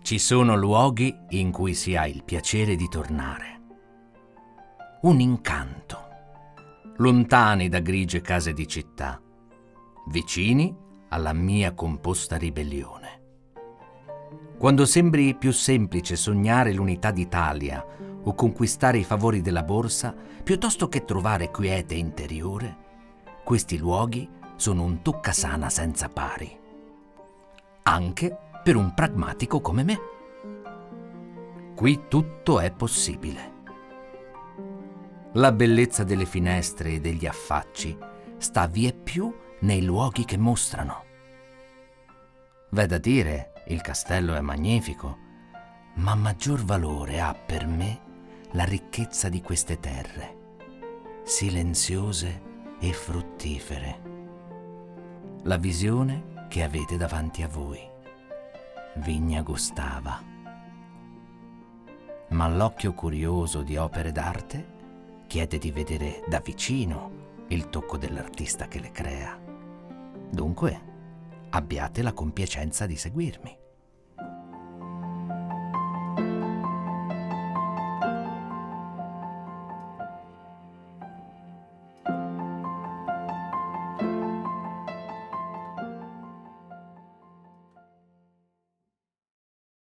Ci sono luoghi in cui si ha il piacere di tornare. Un incanto. Lontani da grigie case di città, vicini alla mia composta ribellione. Quando sembri più semplice sognare l'unità d'Italia o conquistare i favori della borsa, piuttosto che trovare quiete interiore, questi luoghi sono un toccasana senza pari. Anche per un pragmatico come me. Qui tutto è possibile. La bellezza delle finestre e degli affacci sta vieppiù nei luoghi che mostrano. V'è da dire, il castello è magnifico, ma maggior valore ha per me la ricchezza di queste terre, silenziose e fruttifere. La visione che avete davanti a voi, Vigna Gustava. Ma l'occhio curioso di opere d'arte chiede di vedere da vicino il tocco dell'artista che le crea. Dunque, abbiate la compiacenza di seguirmi.